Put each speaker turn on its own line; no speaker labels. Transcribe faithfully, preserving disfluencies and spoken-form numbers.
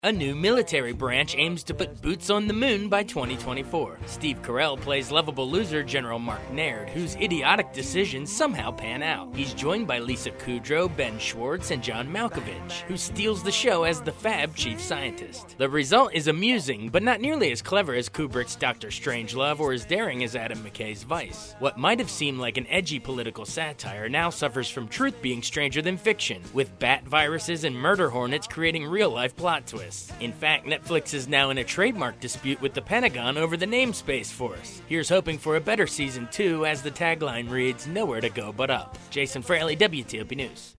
A new military branch aims to put boots on the moon by twenty twenty-four. Steve Carell plays lovable loser General Mark Naird, whose idiotic decisions somehow pan out. He's joined by Lisa Kudrow, Ben Schwartz, and John Malkovich, who steals the show as the Fab chief scientist. The result is amusing, but not nearly as clever as Kubrick's Doctor Strangelove or as daring as Adam McKay's Vice. What might have seemed like an edgy political satire now suffers from truth being stranger than fiction, with bat viruses and murder hornets creating real-life plot twists. In fact, Netflix is now in a trademark dispute with the Pentagon over the name Space Force. Here's hoping for a better season two, as the tagline reads, "Nowhere to go but up." Jason Fraley, W T O P News.